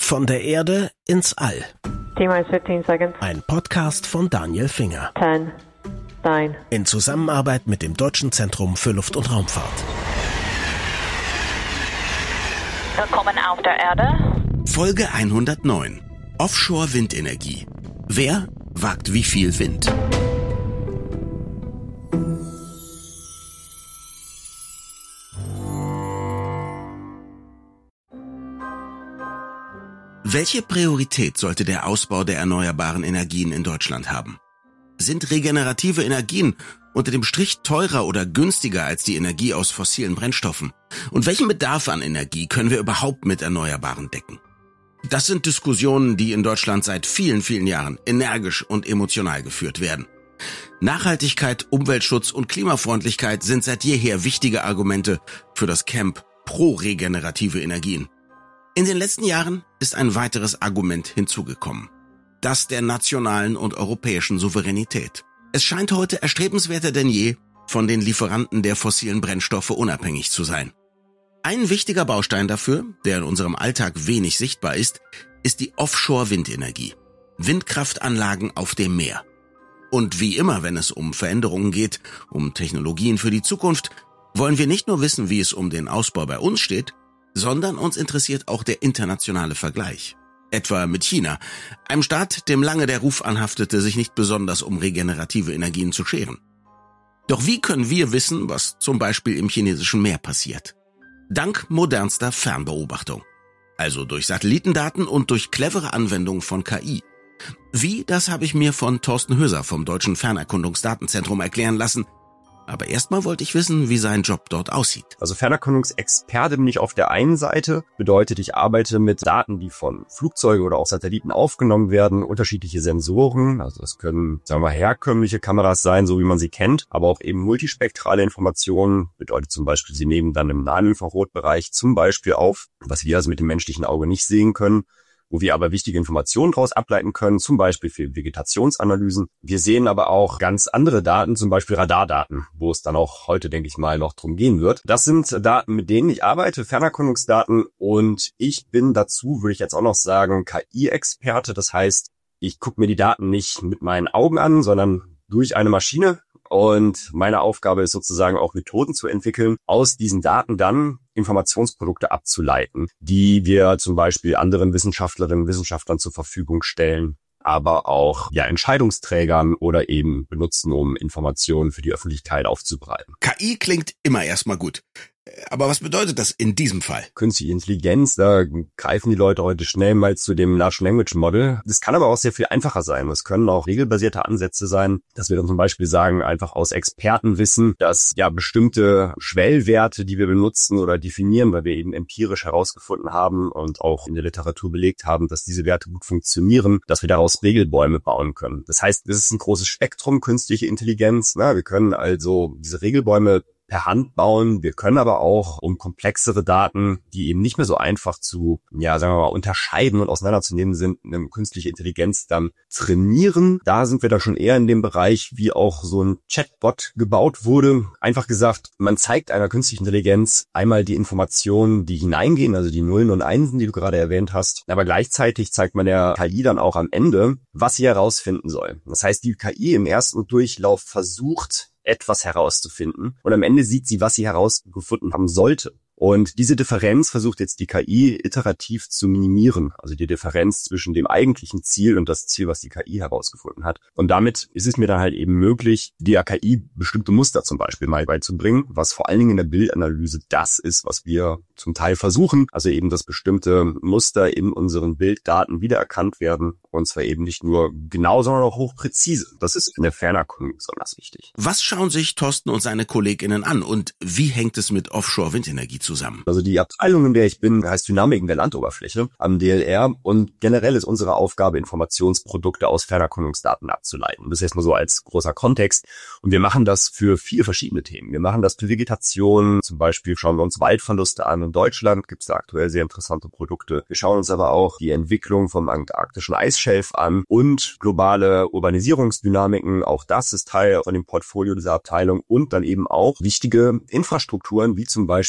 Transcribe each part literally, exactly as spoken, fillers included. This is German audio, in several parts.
Von der Erde ins All. T-minus fifteen seconds. Ein Podcast von Daniel Finger. ten, nine. In Zusammenarbeit mit dem Deutschen Zentrum für Luft- und Raumfahrt. Willkommen auf der Erde. Folge hundertneun. Offshore-Windenergie. Wer wagt wie viel Wind? Welche Priorität sollte der Ausbau der erneuerbaren Energien in Deutschland haben? Sind regenerative Energien unter dem Strich teurer oder günstiger als die Energie aus fossilen Brennstoffen? Und welchen Bedarf an Energie können wir überhaupt mit Erneuerbaren decken? Das sind Diskussionen, die in Deutschland seit vielen, vielen Jahren energisch und emotional geführt werden. Nachhaltigkeit, Umweltschutz und Klimafreundlichkeit sind seit jeher wichtige Argumente für das Camp pro regenerative Energien. In den letzten Jahren ist ein weiteres Argument hinzugekommen. Das der nationalen und europäischen Souveränität. Es scheint heute erstrebenswerter denn je, von den Lieferanten der fossilen Brennstoffe unabhängig zu sein. Ein wichtiger Baustein dafür, der in unserem Alltag wenig sichtbar ist, ist die Offshore-Windenergie. Windkraftanlagen auf dem Meer. Und wie immer, wenn es um Veränderungen geht, um Technologien für die Zukunft, wollen wir nicht nur wissen, wie es um den Ausbau bei uns steht, sondern uns interessiert auch der internationale Vergleich. Etwa mit China, einem Staat, dem lange der Ruf anhaftete, sich nicht besonders um regenerative Energien zu scheren. Doch wie können wir wissen, was zum Beispiel im chinesischen Meer passiert? Dank modernster Fernbeobachtung. Also durch Satellitendaten und durch clevere Anwendung von K I. Wie, das habe ich mir von Thorsten Höser vom Deutschen Fernerkundungsdatenzentrum erklären lassen. Aber erstmal wollte ich wissen, wie sein Job dort aussieht. Also Fernerkundungsexperte bin ich auf der einen Seite. Bedeutet, ich arbeite mit Daten, die von Flugzeugen oder auch Satelliten aufgenommen werden, unterschiedliche Sensoren. Also das können, sagen wir, herkömmliche Kameras sein, so wie man sie kennt, aber auch eben multispektrale Informationen. Bedeutet zum Beispiel, sie nehmen dann im Nahinfrarotbereich zum Beispiel auf, was wir also mit dem menschlichen Auge nicht sehen können, wo wir aber wichtige Informationen daraus ableiten können, zum Beispiel für Vegetationsanalysen. Wir sehen aber auch ganz andere Daten, zum Beispiel Radardaten, wo es dann auch heute, denke ich mal, noch drum gehen wird. Das sind Daten, mit denen ich arbeite, Fernerkundungsdaten, und ich bin dazu, würde ich jetzt auch noch sagen, K I-Experte. Das heißt, ich gucke mir die Daten nicht mit meinen Augen an, sondern durch eine Maschine. Und meine Aufgabe ist sozusagen auch Methoden zu entwickeln, aus diesen Daten dann Informationsprodukte abzuleiten, die wir zum Beispiel anderen Wissenschaftlerinnen und Wissenschaftlern zur Verfügung stellen, aber auch ja Entscheidungsträgern oder eben benutzen, um Informationen für die Öffentlichkeit aufzubereiten. K I klingt immer erstmal gut. Aber was bedeutet das in diesem Fall? Künstliche Intelligenz, da greifen die Leute heute schnell mal zu dem Large Language Model. Das kann aber auch sehr viel einfacher sein. Es können auch regelbasierte Ansätze sein, dass wir dann zum Beispiel sagen, einfach aus Expertenwissen, dass ja bestimmte Schwellwerte, die wir benutzen oder definieren, weil wir eben empirisch herausgefunden haben und auch in der Literatur belegt haben, dass diese Werte gut funktionieren, dass wir daraus Regelbäume bauen können. Das heißt, das ist ein großes Spektrum, künstliche Intelligenz. Na, wir können also diese Regelbäume per Hand bauen. Wir können aber auch, um komplexere Daten, die eben nicht mehr so einfach zu, ja, sagen wir mal, unterscheiden und auseinanderzunehmen sind, eine künstliche Intelligenz dann trainieren. Da sind wir da schon eher in dem Bereich, wie auch so ein Chatbot gebaut wurde. Einfach gesagt, man zeigt einer künstlichen Intelligenz einmal die Informationen, die hineingehen, also die Nullen und Einsen, die du gerade erwähnt hast. Aber gleichzeitig zeigt man der K I dann auch am Ende, was sie herausfinden soll. Das heißt, die K I im ersten Durchlauf versucht, etwas herauszufinden. Und am Ende sieht sie, was sie herausgefunden haben sollte. Und diese Differenz versucht jetzt die K I iterativ zu minimieren. Also die Differenz zwischen dem eigentlichen Ziel und das Ziel, was die K I herausgefunden hat. Und damit ist es mir dann halt eben möglich, der K I bestimmte Muster zum Beispiel mal beizubringen, was vor allen Dingen in der Bildanalyse das ist, was wir zum Teil versuchen. Also eben, dass bestimmte Muster in unseren Bilddaten wiedererkannt werden. Und zwar eben nicht nur genau, sondern auch hochpräzise. Das ist in der Fernerkundung besonders wichtig. Was schauen sich Thorsten und seine KollegInnen an und wie hängt es mit Offshore-Windenergie zusammen? Also die Abteilung, in der ich bin, heißt Dynamiken der Landoberfläche am D L R, und generell ist unsere Aufgabe, Informationsprodukte aus Fernerkundungsdaten abzuleiten. Das ist erstmal so als großer Kontext. Und wir machen das für viele verschiedene Themen. Wir machen das für Vegetation, zum Beispiel schauen wir uns Waldverluste an. In Deutschland gibt es da aktuell sehr interessante Produkte. Wir schauen uns aber auch die Entwicklung vom antarktischen Eisschelf an und globale Urbanisierungsdynamiken. Auch das ist Teil von dem Portfolio dieser Abteilung, und dann eben auch wichtige Infrastrukturen, wie zum Beispiel die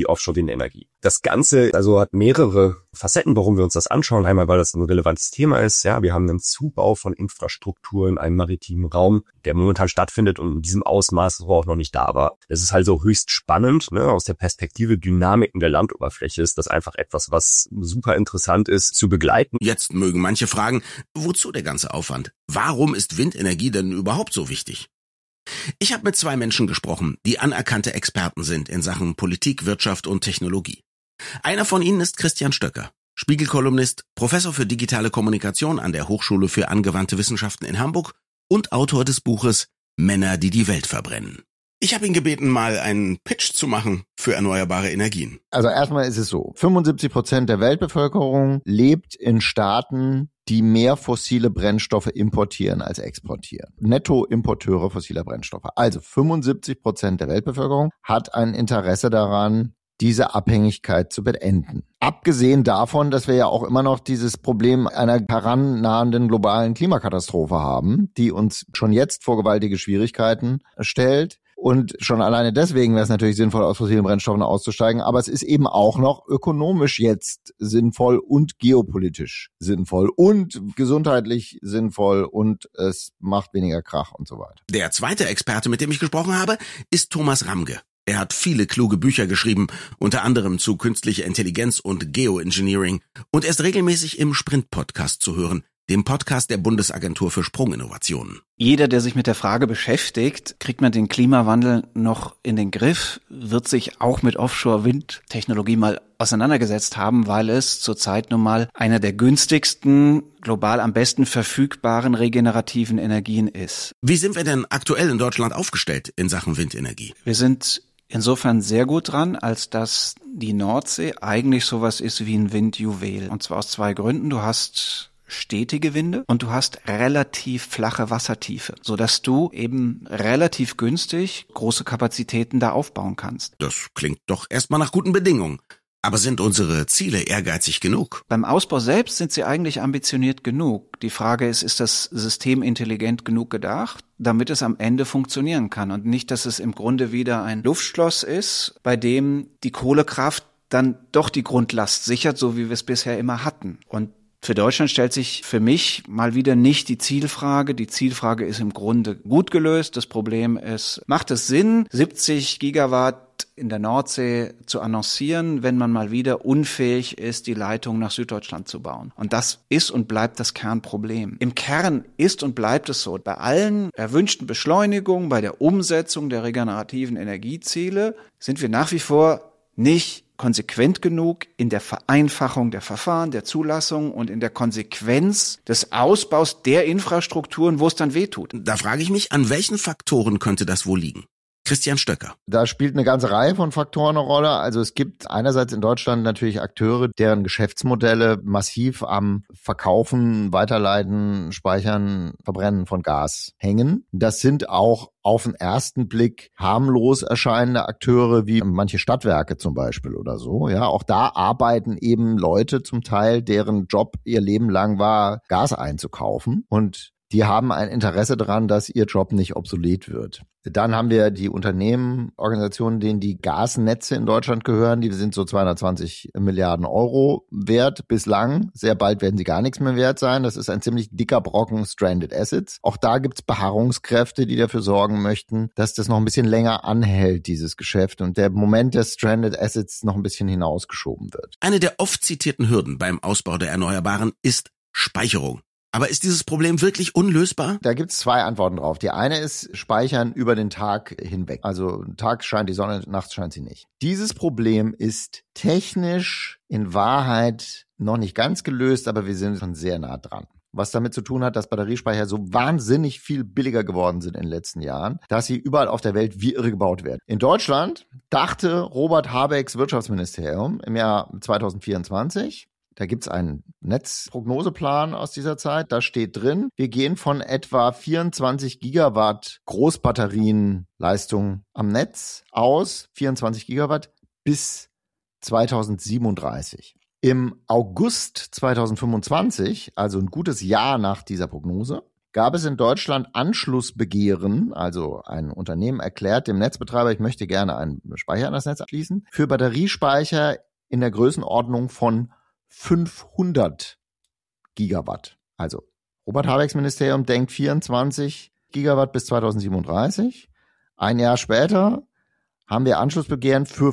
Offshore-Windenergie. Das Ganze also hat mehrere Facetten, warum wir uns das anschauen. Einmal, weil das ein relevantes Thema ist. Ja, wir haben einen Zubau von Infrastruktur in einem maritimen Raum, der momentan stattfindet und in diesem Ausmaß auch noch nicht da war. Es ist also höchst spannend, ne? Aus der Perspektive Dynamiken der Landoberfläche ist das einfach etwas, was super interessant ist zu begleiten. Jetzt mögen manche fragen, wozu der ganze Aufwand? Warum ist Windenergie denn überhaupt so wichtig? Ich habe mit zwei Menschen gesprochen, die anerkannte Experten sind in Sachen Politik, Wirtschaft und Technologie. Einer von ihnen ist Christian Stöcker, Spiegel-Kolumnist, Professor für digitale Kommunikation an der Hochschule für angewandte Wissenschaften in Hamburg und Autor des Buches Männer, die die Welt verbrennen. Ich habe ihn gebeten, mal einen Pitch zu machen für erneuerbare Energien. Also erstmal ist es so, fünfundsiebzig Prozent der Weltbevölkerung lebt in Staaten, die mehr fossile Brennstoffe importieren als exportieren. Nettoimporteure fossiler Brennstoffe. Also fünfundsiebzig Prozent der Weltbevölkerung hat ein Interesse daran, diese Abhängigkeit zu beenden. Abgesehen davon, dass wir ja auch immer noch dieses Problem einer herannahenden globalen Klimakatastrophe haben, die uns schon jetzt vor gewaltige Schwierigkeiten stellt. Und schon alleine deswegen wäre es natürlich sinnvoll, aus fossilen Brennstoffen auszusteigen. Aber es ist eben auch noch ökonomisch jetzt sinnvoll und geopolitisch sinnvoll und gesundheitlich sinnvoll und es macht weniger Krach und so weiter. Der zweite Experte, mit dem ich gesprochen habe, ist Thomas Ramge. Er hat viele kluge Bücher geschrieben, unter anderem zu künstlicher Intelligenz und Geoengineering. Und er ist regelmäßig im Sprint-Podcast zu hören, dem Podcast der Bundesagentur für Sprunginnovationen. Jeder, der sich mit der Frage beschäftigt, kriegt man den Klimawandel noch in den Griff, wird sich auch mit Offshore-Windtechnologie mal auseinandergesetzt haben, weil es zurzeit nun mal einer der günstigsten, global am besten verfügbaren regenerativen Energien ist. Wie sind wir denn aktuell in Deutschland aufgestellt in Sachen Windenergie? Wir sind insofern sehr gut dran, als dass die Nordsee eigentlich sowas ist wie ein Windjuwel. Und zwar aus zwei Gründen. Du hast stetige Winde und du hast relativ flache Wassertiefe, sodass du eben relativ günstig große Kapazitäten da aufbauen kannst. Das klingt doch erstmal nach guten Bedingungen. Aber sind unsere Ziele ehrgeizig genug? Beim Ausbau selbst sind sie eigentlich ambitioniert genug. Die Frage ist, ist das System intelligent genug gedacht, damit es am Ende funktionieren kann und nicht, dass es im Grunde wieder ein Luftschloss ist, bei dem die Kohlekraft dann doch die Grundlast sichert, so wie wir es bisher immer hatten. Und für Deutschland stellt sich für mich mal wieder nicht die Zielfrage. Die Zielfrage ist im Grunde gut gelöst. Das Problem ist, macht es Sinn, siebzig Gigawatt in der Nordsee zu annoncieren, wenn man mal wieder unfähig ist, die Leitung nach Süddeutschland zu bauen? Und das ist und bleibt das Kernproblem. Im Kern ist und bleibt es so, bei allen erwünschten Beschleunigungen, bei der Umsetzung der regenerativen Energieziele sind wir nach wie vor nicht konsequent genug in der Vereinfachung der Verfahren, der Zulassung und in der Konsequenz des Ausbaus der Infrastrukturen, wo es dann wehtut. Da frage ich mich, an welchen Faktoren könnte das wohl liegen? Christian Stöcker. Da spielt eine ganze Reihe von Faktoren eine Rolle. Also es gibt einerseits in Deutschland natürlich Akteure, deren Geschäftsmodelle massiv am Verkaufen, Weiterleiten, Speichern, Verbrennen von Gas hängen. Das sind auch auf den ersten Blick harmlos erscheinende Akteure wie manche Stadtwerke zum Beispiel oder so. Ja, auch da arbeiten eben Leute zum Teil, deren Job ihr Leben lang war, Gas einzukaufen, und die haben ein Interesse daran, dass ihr Job nicht obsolet wird. Dann haben wir die Unternehmen, Organisationen, denen die Gasnetze in Deutschland gehören. Die sind so zweihundertzwanzig Milliarden Euro wert bislang. Sehr bald werden sie gar nichts mehr wert sein. Das ist ein ziemlich dicker Brocken Stranded Assets. Auch da gibt's Beharrungskräfte, die dafür sorgen möchten, dass das noch ein bisschen länger anhält, dieses Geschäft, und der Moment des Stranded Assets noch ein bisschen hinausgeschoben wird. Eine der oft zitierten Hürden beim Ausbau der Erneuerbaren ist Speicherung. Aber ist dieses Problem wirklich unlösbar? Da gibt's zwei Antworten drauf. Die eine ist Speichern über den Tag hinweg. Also tags scheint die Sonne, nachts scheint sie nicht. Dieses Problem ist technisch in Wahrheit noch nicht ganz gelöst, aber wir sind schon sehr nah dran. Was damit zu tun hat, dass Batteriespeicher so wahnsinnig viel billiger geworden sind in den letzten Jahren, dass sie überall auf der Welt wie irre gebaut werden. In Deutschland dachte Robert Habecks Wirtschaftsministerium im Jahr zwanzig vierundzwanzig, da gibt's einen Netzprognoseplan aus dieser Zeit. Da steht drin, wir gehen von etwa vierundzwanzig Gigawatt Großbatterienleistung am Netz aus, vierundzwanzig Gigawatt, bis zweitausendsiebenunddreißig. Im August zweitausendfünfundzwanzig, also ein gutes Jahr nach dieser Prognose, gab es in Deutschland Anschlussbegehren, also ein Unternehmen erklärt dem Netzbetreiber, ich möchte gerne einen Speicher an das Netz anschließen, für Batteriespeicher in der Größenordnung von fünfhundert Gigawatt. Also Robert Habecks Ministerium denkt vierundzwanzig Gigawatt bis zweitausendsiebenunddreißig. Ein Jahr später haben wir Anschlussbegehren für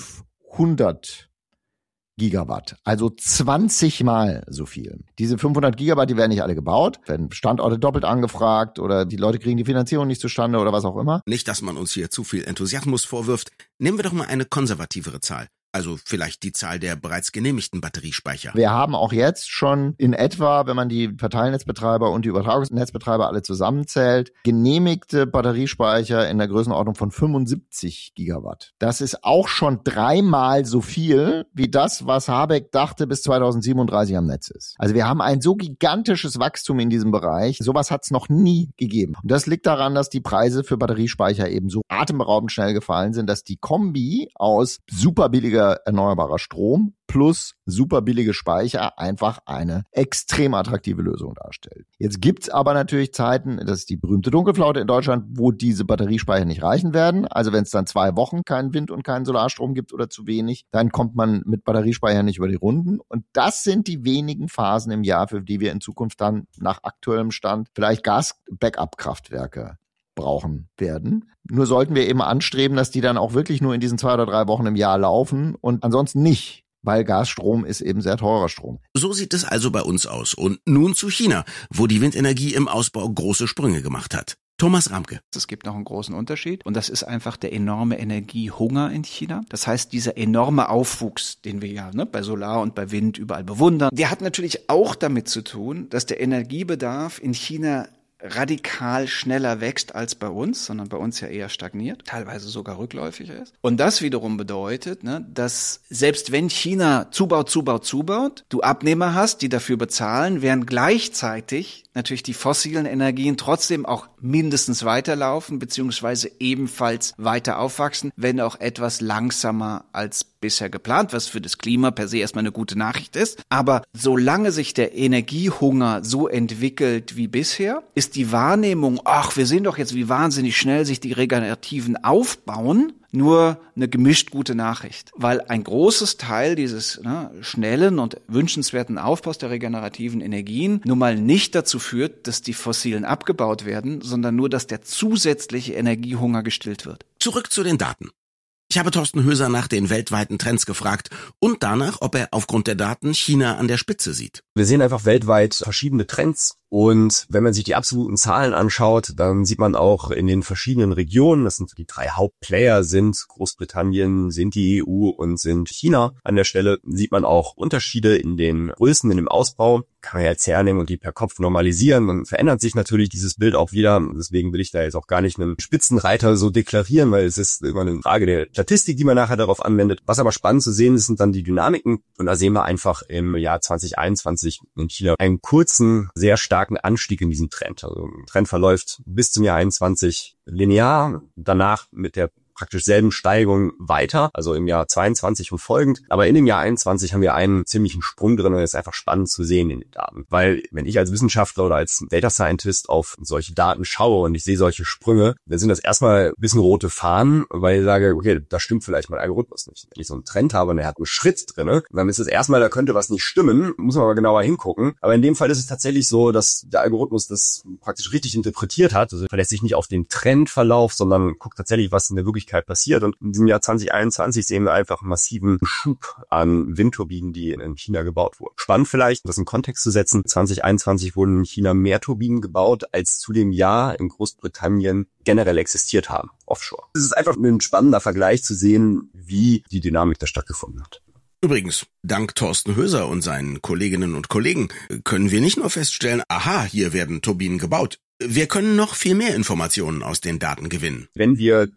fünfhundert Gigawatt, also zwanzig Mal so viel. Diese fünfhundert Gigawatt, die werden nicht alle gebaut, werden Standorte doppelt angefragt oder die Leute kriegen die Finanzierung nicht zustande oder was auch immer. Nicht, dass man uns hier zu viel Enthusiasmus vorwirft. Nehmen wir doch mal eine konservativere Zahl. Also vielleicht die Zahl der bereits genehmigten Batteriespeicher. Wir haben auch jetzt schon in etwa, wenn man die Verteilnetzbetreiber und die Übertragungsnetzbetreiber alle zusammenzählt, genehmigte Batteriespeicher in der Größenordnung von fünfundsiebzig Gigawatt. Das ist auch schon dreimal so viel wie das, was Habeck dachte, bis zweitausendsiebenunddreißig am Netz ist. Also wir haben ein so gigantisches Wachstum in diesem Bereich. Sowas hat es noch nie gegeben. Und das liegt daran, dass die Preise für Batteriespeicher eben so atemberaubend schnell gefallen sind, dass die Kombi aus super billiger erneuerbarer Strom plus super billige Speicher einfach eine extrem attraktive Lösung darstellt. Jetzt gibt's aber natürlich Zeiten, das ist die berühmte Dunkelflaute in Deutschland, wo diese Batteriespeicher nicht reichen werden. Also wenn es dann zwei Wochen keinen Wind- und keinen Solarstrom gibt oder zu wenig, dann kommt man mit Batteriespeichern nicht über die Runden. Und das sind die wenigen Phasen im Jahr, für die wir in Zukunft dann nach aktuellem Stand vielleicht Gas-Backup-Kraftwerke brauchen werden. Nur sollten wir eben anstreben, dass die dann auch wirklich nur in diesen zwei oder drei Wochen im Jahr laufen und ansonsten nicht, weil Gasstrom ist eben sehr teurer Strom. So sieht es also bei uns aus. Und nun zu China, wo die Windenergie im Ausbau große Sprünge gemacht hat. Thomas Ramke. Es gibt noch einen großen Unterschied und das ist einfach der enorme Energiehunger in China. Das heißt, dieser enorme Aufwuchs, den wir ja ne, bei Solar und bei Wind überall bewundern, der hat natürlich auch damit zu tun, dass der Energiebedarf in China radikal schneller wächst als bei uns, sondern bei uns ja eher stagniert, teilweise sogar rückläufig ist. Und das wiederum bedeutet, ne, dass selbst wenn China zubaut, zubaut, zubaut, du Abnehmer hast, die dafür bezahlen, während gleichzeitig natürlich die fossilen Energien trotzdem auch mindestens weiterlaufen, beziehungsweise ebenfalls weiter aufwachsen, wenn auch etwas langsamer als bisher geplant, was für das Klima per se erstmal eine gute Nachricht ist. Aber solange sich der Energiehunger so entwickelt wie bisher, ist die Wahrnehmung, ach, wir sehen doch jetzt, wie wahnsinnig schnell sich die Regenerativen aufbauen, nur eine gemischt gute Nachricht. Weil ein großes Teil dieses ne, schnellen und wünschenswerten Aufbaus der regenerativen Energien nun mal nicht dazu führt, dass die fossilen abgebaut werden, sondern nur, dass der zusätzliche Energiehunger gestillt wird. Zurück zu den Daten. Ich habe Thorsten Höser nach den weltweiten Trends gefragt und danach, ob er aufgrund der Daten China an der Spitze sieht. Wir sehen einfach weltweit verschiedene Trends. Und wenn man sich die absoluten Zahlen anschaut, dann sieht man auch in den verschiedenen Regionen, das sind die drei Hauptplayer sind Großbritannien, sind die E U und sind China. An der Stelle sieht man auch Unterschiede in den Größen, in dem Ausbau. Kann man jetzt hernehmen und die per Kopf normalisieren. Dann verändert sich natürlich dieses Bild auch wieder. Deswegen will ich da jetzt auch gar nicht einen Spitzenreiter so deklarieren, weil es ist immer eine Frage der Statistik, die man nachher darauf anwendet. Was aber spannend zu sehen ist, sind dann die Dynamiken. Und da sehen wir einfach im Jahr zwanzig einundzwanzig in China einen kurzen, sehr starken starken Anstieg in diesem Trend. Also der Trend verläuft bis zum Jahr einundzwanzig linear, danach mit der praktisch selben Steigung weiter, also im Jahr zweiundzwanzig und folgend. Aber in dem Jahr einundzwanzig haben wir einen ziemlichen Sprung drin und das ist einfach spannend zu sehen in den Daten. Weil wenn ich als Wissenschaftler oder als Data Scientist auf solche Daten schaue und ich sehe solche Sprünge, dann sind das erstmal ein bisschen rote Fahnen, weil ich sage, okay, da stimmt vielleicht mein Algorithmus nicht. Wenn ich so einen Trend habe und der hat einen Schritt drin, dann ist es erstmal, da könnte was nicht stimmen, muss man aber genauer hingucken. Aber in dem Fall ist es tatsächlich so, dass der Algorithmus das praktisch richtig interpretiert hat. Also verlässt sich nicht auf den Trendverlauf, sondern guckt tatsächlich, was in der Wirklichkeit passiert. Und in diesem Jahr zwanzig einundzwanzig sehen wir einfach einen massiven Schub an Windturbinen, die in China gebaut wurden. Spannend vielleicht, das in Kontext zu setzen. zwanzig einundzwanzig wurden in China mehr Turbinen gebaut, als zu dem Jahr in Großbritannien generell existiert haben, offshore. Es ist einfach ein spannender Vergleich zu sehen, wie die Dynamik da stattgefunden hat. Übrigens, dank Thorsten Höser und seinen Kolleginnen und Kollegen können wir nicht nur feststellen, aha, hier werden Turbinen gebaut. Wir können noch viel mehr Informationen aus den Daten gewinnen. Wenn wir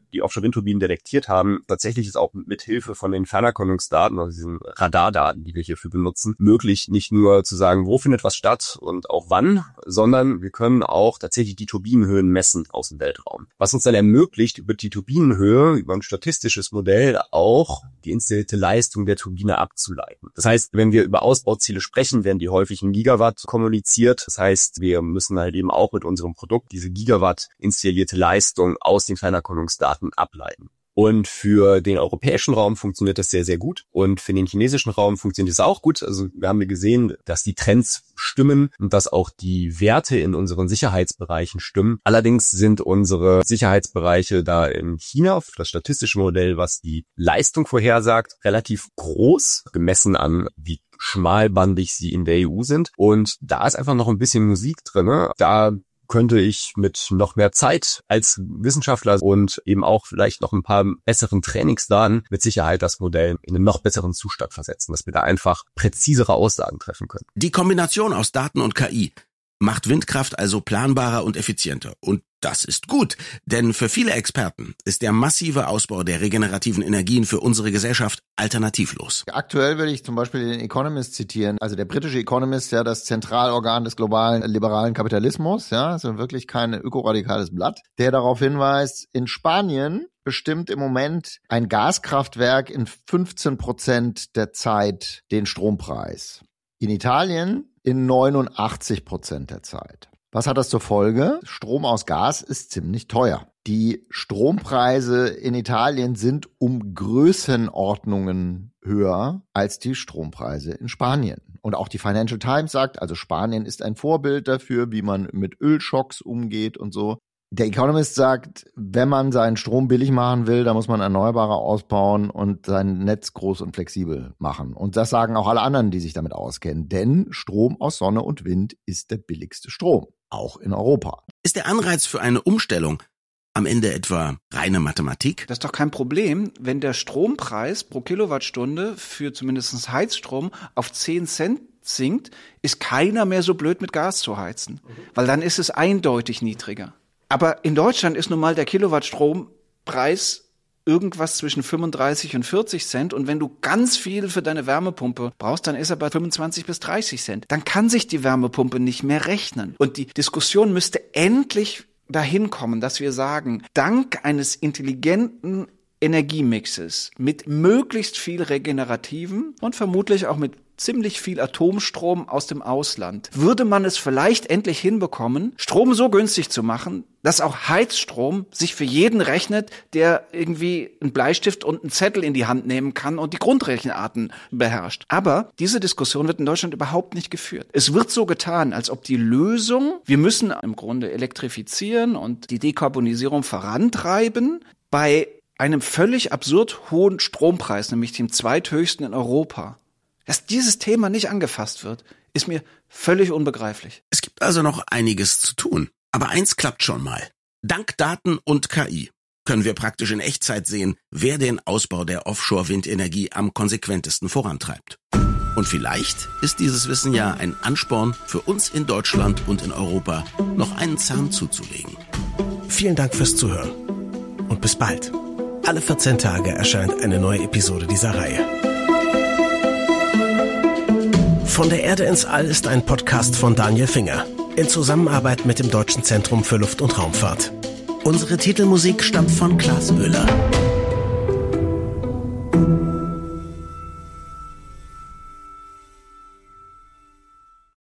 die Offshore-Windturbinen detektiert haben, tatsächlich ist auch mit Hilfe von den Fernerkundungsdaten, also diesen Radardaten, die wir hierfür benutzen, möglich, nicht nur zu sagen, wo findet was statt und auch wann, sondern wir können auch tatsächlich die Turbinenhöhen messen aus dem Weltraum. Was uns dann ermöglicht, über die Turbinenhöhe, über ein statistisches Modell auch die installierte Leistung der Turbine abzuleiten. Das heißt, wenn wir über Ausbauziele sprechen, werden die häufig in Gigawatt kommuniziert. Das heißt, wir müssen halt eben auch mit unserem Produkt diese Gigawatt installierte Leistung aus den Fernerkundungsdaten ableiten. Und für den europäischen Raum funktioniert das sehr, sehr gut. Und für den chinesischen Raum funktioniert es auch gut. Also wir haben gesehen, dass die Trends stimmen und dass auch die Werte in unseren Sicherheitsbereichen stimmen. Allerdings sind unsere Sicherheitsbereiche da in China, das statistische Modell, was die Leistung vorhersagt, relativ groß, gemessen an wie schmalbandig sie in der E U sind. Und da ist einfach noch ein bisschen Musik drin. Ne? Da könnte ich mit noch mehr Zeit als Wissenschaftler und eben auch vielleicht noch ein paar besseren Trainingsdaten mit Sicherheit das Modell in einen noch besseren Zustand versetzen, dass wir da einfach präzisere Aussagen treffen können. Die Kombination aus Daten und K I macht Windkraft also planbarer und effizienter. Und das ist gut, denn für viele Experten ist der massive Ausbau der regenerativen Energien für unsere Gesellschaft alternativlos. Aktuell will ich zum Beispiel den Economist zitieren, also der britische Economist, ja, das Zentralorgan des globalen liberalen Kapitalismus, ja, also wirklich kein ökoradikales Blatt, der darauf hinweist, in Spanien bestimmt im Moment ein Gaskraftwerk in fünfzehn Prozent der Zeit den Strompreis. In Italien in neunundachtzig Prozent der Zeit. Was hat das zur Folge? Strom aus Gas ist ziemlich teuer. Die Strompreise in Italien sind um Größenordnungen höher als die Strompreise in Spanien. Und auch die Financial Times sagt, also Spanien ist ein Vorbild dafür, wie man mit Ölschocks umgeht und so. Der Economist sagt, wenn man seinen Strom billig machen will, dann muss man Erneuerbare ausbauen und sein Netz groß und flexibel machen. Und das sagen auch alle anderen, die sich damit auskennen. Denn Strom aus Sonne und Wind ist der billigste Strom, auch in Europa. Ist der Anreiz für eine Umstellung am Ende etwa reine Mathematik? Das ist doch kein Problem, wenn der Strompreis pro Kilowattstunde für zumindest Heizstrom auf zehn Cent sinkt, ist keiner mehr so blöd mit Gas zu heizen. Mhm. Weil dann ist es eindeutig niedriger. Aber in Deutschland ist nun mal der Kilowattstrompreis irgendwas zwischen fünfunddreißig und vierzig Cent. Und wenn du ganz viel für deine Wärmepumpe brauchst, dann ist er bei fünfundzwanzig bis dreißig Cent. Dann kann sich die Wärmepumpe nicht mehr rechnen. Und die Diskussion müsste endlich dahin kommen, dass wir sagen, dank eines intelligenten Energiemixes mit möglichst viel Regenerativen und vermutlich auch mit ziemlich viel Atomstrom aus dem Ausland, würde man es vielleicht endlich hinbekommen, Strom so günstig zu machen, dass auch Heizstrom sich für jeden rechnet, der irgendwie einen Bleistift und einen Zettel in die Hand nehmen kann und die Grundrechenarten beherrscht. Aber diese Diskussion wird in Deutschland überhaupt nicht geführt. Es wird so getan, als ob die Lösung, wir müssen im Grunde elektrifizieren und die Dekarbonisierung vorantreiben, bei einem völlig absurd hohen Strompreis, nämlich dem zweithöchsten in Europa. Dass dieses Thema nicht angefasst wird, ist mir völlig unbegreiflich. Es gibt also noch einiges zu tun. Aber eins klappt schon mal. Dank Daten und K I können wir praktisch in Echtzeit sehen, wer den Ausbau der Offshore-Windenergie am konsequentesten vorantreibt. Und vielleicht ist dieses Wissen ja ein Ansporn für uns in Deutschland und in Europa, noch einen Zahn zuzulegen. Vielen Dank fürs Zuhören und bis bald. Alle vierzehn Tage erscheint eine neue Episode dieser Reihe. Von der Erde ins All ist ein Podcast von Daniel Finger in Zusammenarbeit mit dem Deutschen Zentrum für Luft- und Raumfahrt. Unsere Titelmusik stammt von Klaas Oehler.